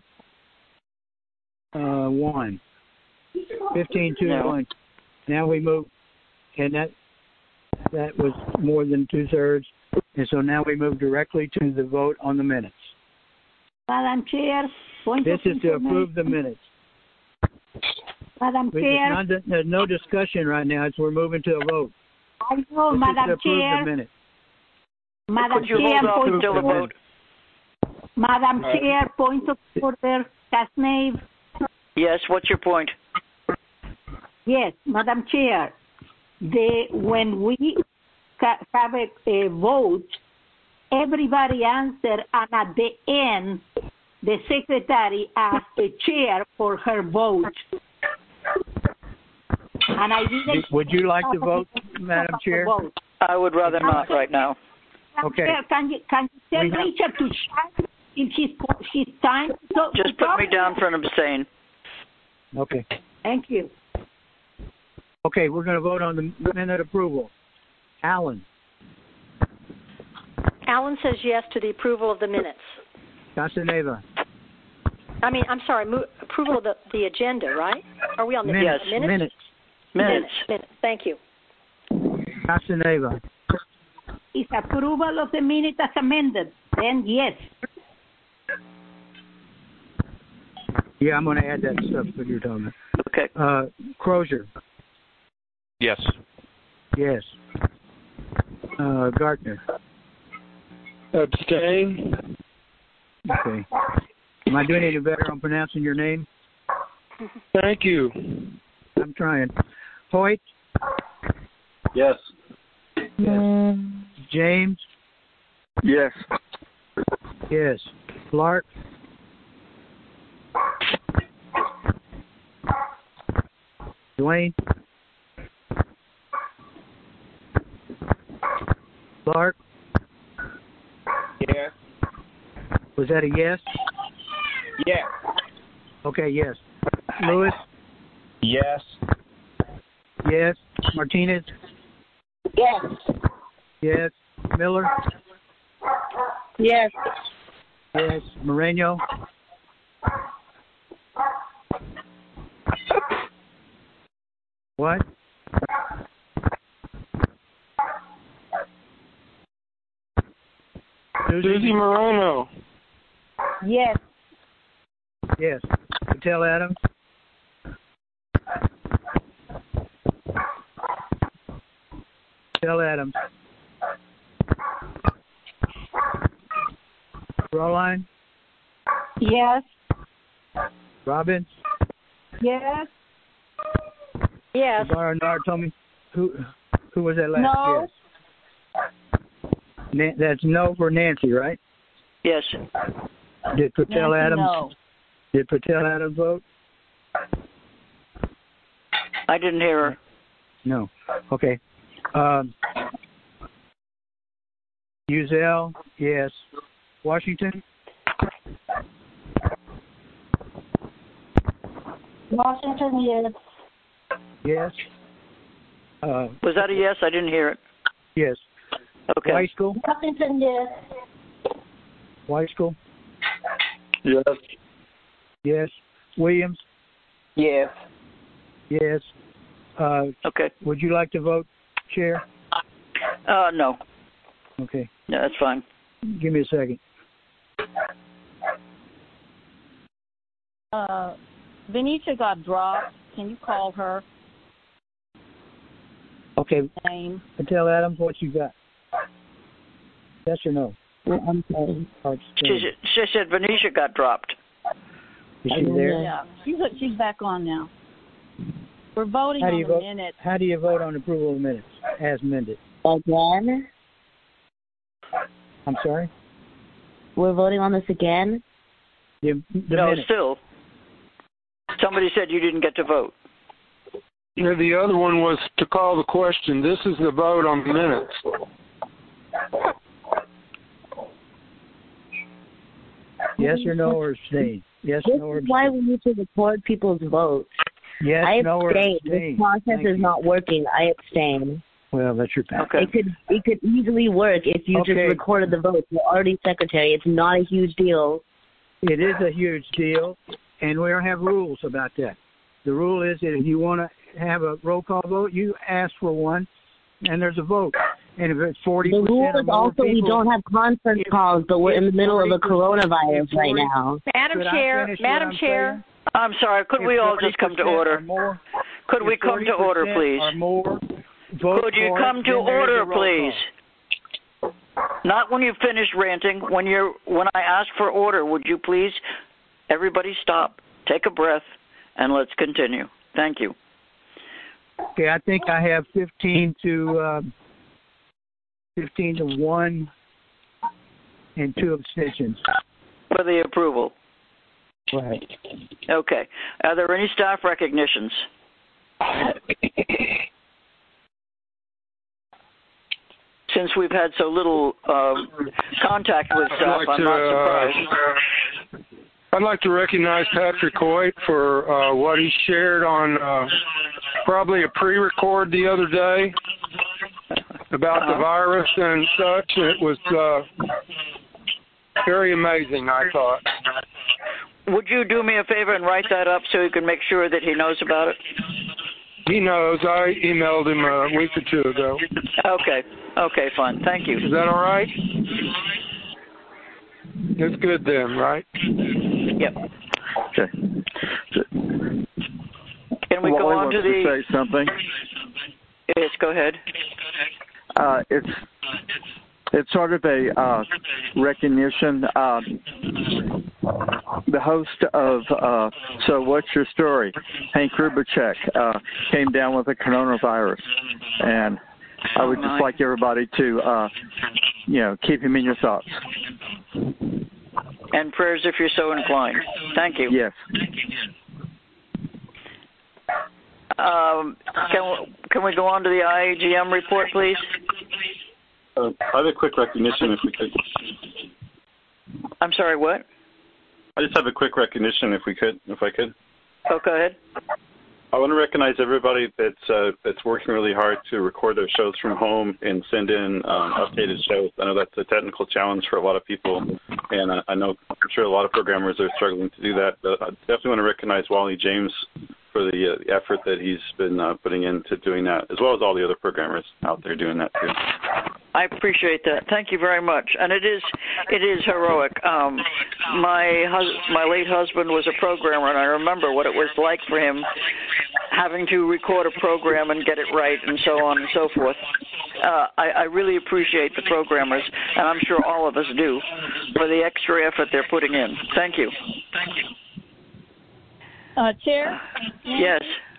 uh, one. Fifteen, two, No. one. Now we move, and that that was more than two thirds, and so now we move directly to the vote on the minutes. Madam Chair, point This of is to approve the minutes. Madam We Chair, not, there's no discussion right now. It's we're moving to a vote. I know, This is to Madam approve Chair. the minutes. Madam Could you Chair, hold off point until the of order. vote? Madam All right. Chair, point of order. Casnave. Yes, what's your point? Yes, Madam Chair. The when we ca- have a, a vote, everybody answer, and at the end, the secretary asks a chair for her vote. And I didn't. Would you like to vote, Madam Chair? I would rather not right now. Okay. Chair, can you can you tell We have- Richard to shut if she's she's time to talk? Just put me down for an abstain. Okay. Thank you. Okay, we're going to vote on the minute approval. Alan. Alan says yes to the approval of the minutes. Casaneva. I mean, I'm sorry, mo- approval of the, the agenda, right? Are we on the Minutes. minutes? Minutes. Minutes. Minutes. Thank you. Casaneva. Is approval of the minute as amended? Then yes. Yeah, I'm going to add that stuff that you're talking about. Okay. Uh, Crozier. Yes. Yes. Uh, Gartner. Abstain. Okay. Am I doing any better on pronouncing your name? Thank you. I'm trying. Hoyt. Yes. Yes. James. Yes. Yes. Clark. Dwayne. Clark. Yes. Was that a yes? Yes. Okay, yes. Lewis. Yes. Yes. Martinez. Yes. Yes. Miller. Yes. Yes. Moreno. What? Susie Moreno. Yes. Yes. Patel Adams. Patel Adams. Fräulein. Yes. Robbins. Yes. Yes. Barnard told me who who was that last? No. Yes. Na- that's no for Nancy, right? Yes. Did Patel Nancy, Adams? no. Did Patel Adams vote? I didn't hear her. No. Okay. Um, Uzel, yes. Washington? Washington, yes. Yes. Uh, Was that a yes? I didn't hear it. yes. Okay. Weiskel? Washington, yes. Weiskel? Yes. Yes. Williams? Yes. Yes. Uh, Okay. would you like to vote, Chair? Uh, no. Okay. No, that's fine. Give me a second. Uh, Venetia got dropped. Can you call her Okay. name? Patel Adams, what you got? Yes or no? I'm sorry. She, she said Venetia got dropped. Is she there? Yeah, she's she's back on now. We're voting How do on you the vote? minutes. How do you vote on approval of the minutes as amended? Again? I'm sorry? We're voting on this again? The, the no, minutes. still. Somebody said you didn't get to vote. Yeah, the other one was to call the question. This is the vote on the minutes. Yes or no or abstain? Yes, This no or is why we abstain? need to record people's votes. Yes, I no or abstain. abstain. This process Thank is you. not working. I abstain. Well, that's your path. Okay. It could it could easily work if you Okay. just recorded the votes. You're already secretary. It's not a huge deal. It is a huge deal, and we don't have rules about that. The rule is that if you want to have a roll call vote, you ask for one, and there's a vote. And if it's forty The percent rule or is more also people, we don't have conference if- calls, but we're in the middle of a if forty percent coronavirus if right forty now. Madam Could I Chair, finish what Madam I'm Chair. saying? I'm sorry. Could If we all just come to forty percent order? or more, Could we if come to order, forty percent please? Or more, vote Could you for come it, to then there is order, a roll please? call. Not when you finish ranting. When you're when I ask for order, would you please, everybody stop, take a breath, and let's continue. Thank you. Okay, I think I have fifteen to um, fifteen to one, and two abstentions. For the approval. Right. Okay. Are there any staff recognitions? Since we've had so little uh, contact with staff, I'd like I'm to, not uh, surprised. I'd like to recognize Patrick Hoyt for uh, what he shared on uh, probably a pre-record the other day about Uh-huh. the virus and such. It was uh, very amazing, I thought. Would you do me a favor and write that up so you can make sure that he knows about it? He knows. I emailed him a week or two ago. Okay. Okay, fine. Thank you. Is that all right? It's good then, right? Yep. Okay. Can we go Wally on wants to the... to say something. Yes, go ahead. Uh, it's it's sort of a uh, recognition. Uh, the host of uh, So What's Your Story, Hank Rubicek, uh, came down with the coronavirus, and I would Oh, just my. like everybody to, uh, you know, keep him in your thoughts. And prayers if you're so inclined. Thank you. Yes. Um, can, can we go on to the I A G M report, please? Uh, I have a quick recognition, if we could. I'm sorry, what? I just have a quick recognition, if we could, if I could. Oh, go ahead. I want to recognize everybody that's uh, that's working really hard to record their shows from home and send in um, updated shows. I know that's a technical challenge for a lot of people, and I, I know I'm sure a lot of programmers are struggling to do that. But I definitely want to recognize Wally James for the, uh, the effort that he's been uh, putting into doing that, as well as all the other programmers out there doing that too. I appreciate that. Thank you very much. And it is it is heroic. Um, my hus- my late husband was a programmer, and I remember what it was like for him having to record a program and get it right and so on and so forth. Uh, I, I really appreciate the programmers, and I'm sure all of us do, for the extra effort they're putting in. Thank you. Thank you. Uh, Chair? Yes.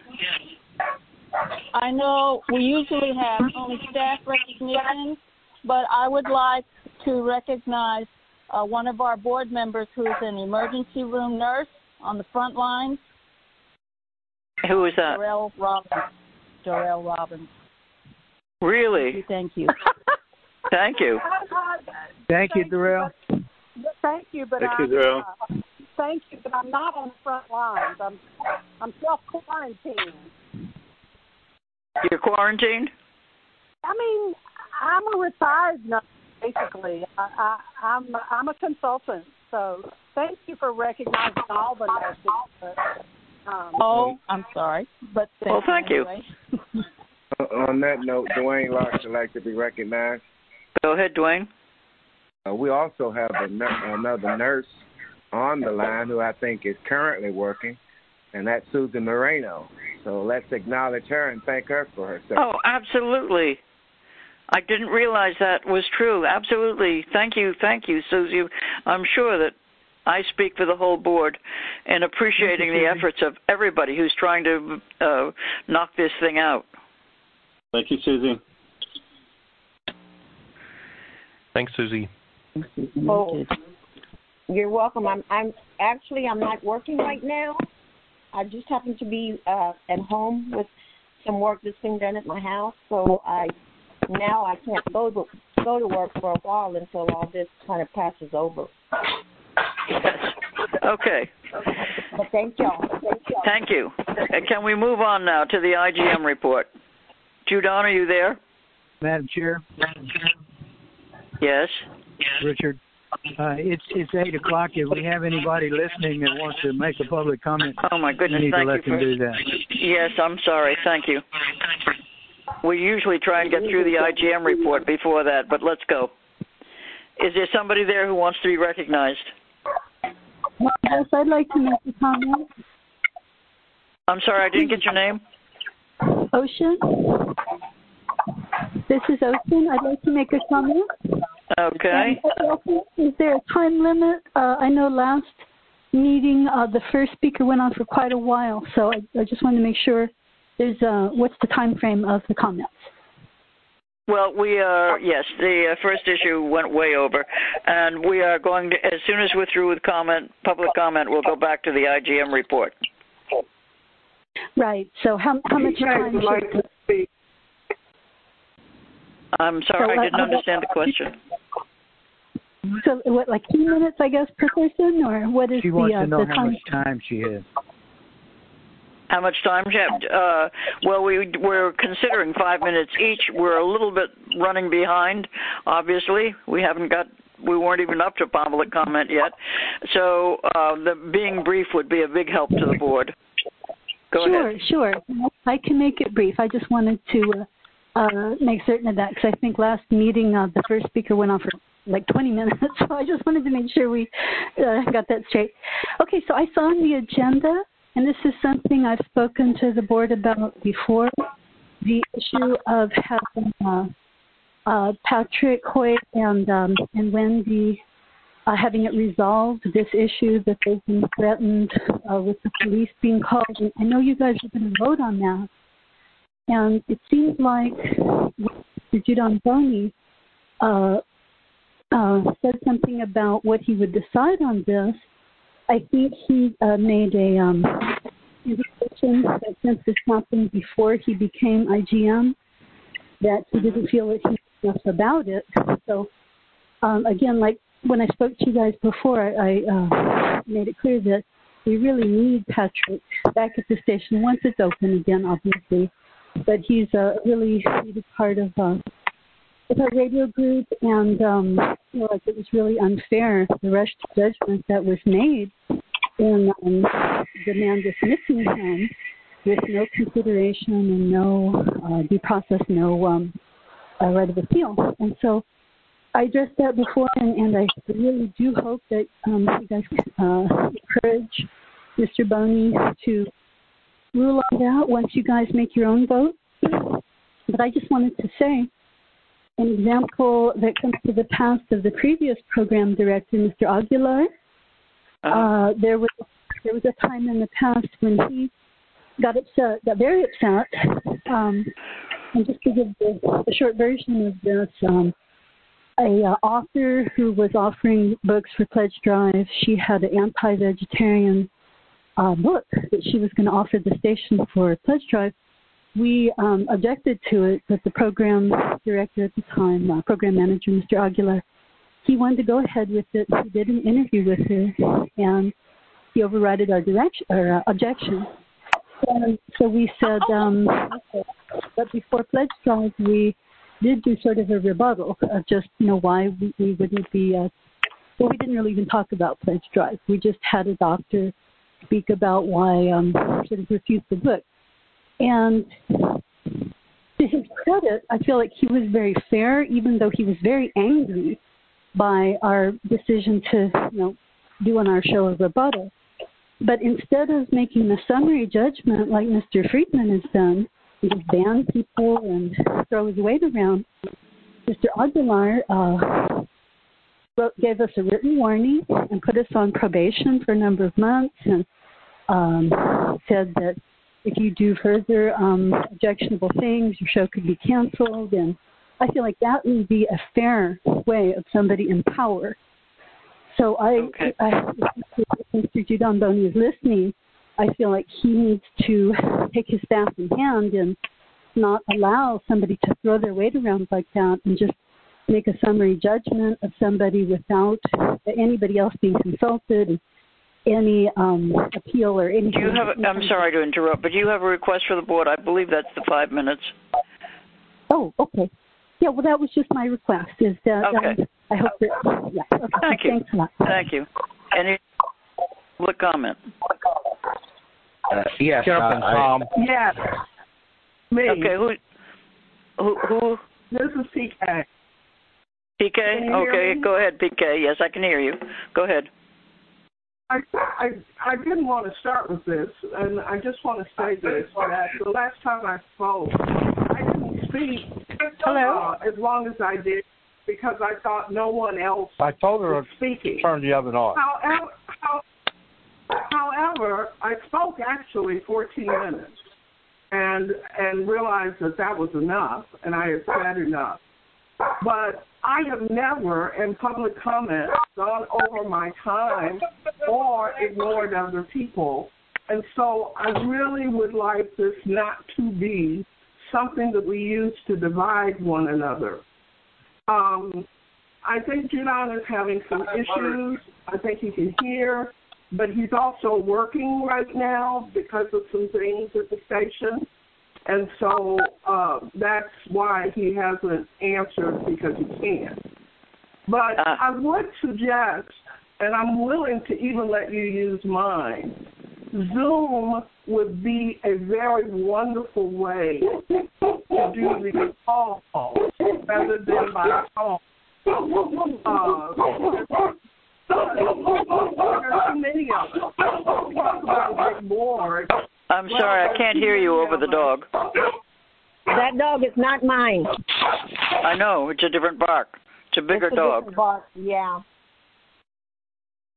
I know we usually have only staff recognition, but I would like to recognize uh, one of our board members who is an emergency room nurse on the front lines. Who is that? Darrell Robbins. Darrell Robbins. Really? Thank you. Thank you. Thank you, Darrell. Thank you, but Thank I'm, you, Darrell. uh, thank you, but I'm not on the front lines. I'm I'm self quarantined. You're quarantined? I mean, I'm a retired nurse, basically. I, I, I'm I'm a consultant, so thank you for recognizing all the nurses. But, um, Oh, I'm sorry, but thank Well, thank you. anyway. On that note, Dwayne Locke would like to be recognized. Go ahead, Dwayne. Uh, we also have a, another nurse on the line who I think is currently working, and that's Susan Moreno. So let's acknowledge her and thank her for her service. Oh, absolutely. I didn't realize that was true. Absolutely. Thank you. Thank you, Susie. I'm sure that I speak for the whole board in appreciating the efforts of everybody who's trying to uh, knock this thing out. Thank you, Susie. Thanks, Susie. Oh, you're welcome. I'm, I'm actually I'm not working right now. I just happen to be uh, at home with some work that's being done at my house, so I now I can't go to go to work for a while until all this kind of passes over. Okay. But thank y'all. Thank y'all. Thank you. Uh, can we move on now to the I G M report? Judon, are you there? Madam Chair. Yes. Richard. Uh, it's it's eight o'clock. If we have anybody listening that wants to make a public comment, oh my goodness, we need thank to let you them for, do that. Yes, I'm sorry. Thank you. We usually try and get through the I G M report before that, but let's go. Is there somebody there who wants to be recognized? Well, yes, I'd like to make a comment. I'm sorry, I didn't get your name. Ocean. This is Ocean. I'd like to make a comment. Okay. And, is there a time limit? Uh, I know last meeting uh, the first speaker went on for quite a while, so I, I just wanted to make sure there's uh, what's the time frame of the comments? Well, we are, yes, the uh, first issue went way over, and we are going to, as soon as we're through with comment, public comment, we'll go back to the I G M report. Right, so how, how much time should... Like I'm sorry, so, I didn't uh, understand the question. So, what, like two minutes, I guess, per person, or what is she the, wants uh, to know the how time? much time she has. How much time do you have? Uh, well, we, we're considering five minutes each. We're a little bit running behind, obviously. We haven't got, we weren't even up to public comment yet. So uh, the being brief would be a big help to the board. Go sure, ahead. Sure, sure. I can make it brief. I just wanted to uh, uh, make certain of that, because I think last meeting uh, the first speaker went on for like twenty minutes, so I just wanted to make sure we uh, got that straight. Okay, so I saw on the agenda, and this is something I've spoken to the board about before, the issue of having uh, uh, Patrick Hoyt and um, and Wendy uh, having it resolved, this issue that they've been threatened uh, with the police being called. And I know you guys are going to vote on that. And it seems like Mister Judon Boney uh, uh, said something about what he would decide on this. I think he uh, made a um, indication that since this happened before he became I G M, that he didn't feel that he knew enough about it. So, um, again, like when I spoke to you guys before, I uh, made it clear that we really need Patrick back at the station once it's open again, obviously. But he's a really needed part of uh, with our radio group, and um, I feel like it was really unfair, the rush to judgment that was made in um, the man dismissing him with no consideration and no uh, due process, no um, uh, right of appeal. And so I addressed that before, and, and I really do hope that um, you guys uh, encourage Mister Boney to rule on that once you guys make your own vote. But I just wanted to say, an example that comes to the past of the previous program director, Mister Aguilar, uh, there was there was a time in the past when he got upset, got very upset. Um, and just to give the, the short version of this, um, a uh, author who was offering books for Pledge Drive, she had an anti-vegetarian uh, book that she was going to offer the station for Pledge Drive. We um, objected to it, but the program director at the time, uh, program manager, Mister Aguilar, he wanted to go ahead with it. He did an interview with her, and he overrided our direction, or, uh, objection. And so we said, um, but before Pledge Drive, we did do sort of a rebuttal of just, you know, why we, we wouldn't be, uh, well, we didn't really even talk about Pledge Drive. We just had a doctor speak about why um, sort of refused the book. And to his credit, I feel like he was very fair, even though he was very angry by our decision to, you know, do on our show a rebuttal. But instead of making a summary judgment like Mister Friedman has done, and just ban people and throw his weight around, Mister Aguilar uh, wrote, gave us a written warning and put us on probation for a number of months, and um, said that if you do further um, objectionable things, your show could be canceled. And I feel like that would be a fair way of somebody in power. So I, okay. I if Mister Judon Boney is listening, I feel like he needs to take his staff in hand and not allow somebody to throw their weight around like that and just make a summary judgment of somebody without anybody else being consulted, any um, appeal or anything. Do you have? A, I'm sorry to interrupt, but do you have a request for the board? I believe that's the five minutes. Oh, okay. Yeah, well, that was just my request. Is that okay. um, I hope that. Yeah. Okay. Thank you. Thanks a lot. Thank you. Any public comment? Uh, yes, Captain uh, Tom. Yes. Me. Okay. Who? Who? who? This is P K. P K? Okay, go ahead, P K. Yes, I can hear you. Go ahead. I, I I didn't want to start with this, and I just want to say this, that the last time I spoke, I didn't speak Hello? Uh, as long as I did because I thought no one else I told her was speaking. Turn the oven off. However, how, however, I spoke actually fourteen minutes and and realized that that was enough, and I had said enough. But I have never, in public comment, gone over my time or ignored other people. And so I really would like this not to be something that we use to divide one another. Um, I think Judon is having some issues. I think he can hear, but he's also working right now because of some things at the station. And so uh, that's why he hasn't answered, because he can't. But uh, I would suggest, and I'm willing to even let you use mine, Zoom would be a very wonderful way to do these calls rather than by phone. Uh, there's too many of them. Talk about a big board. I'm sorry, I can't hear you over the dog. That dog is not mine. I know, it's a different bark. It's a bigger it's a dog. Different bark. Yeah.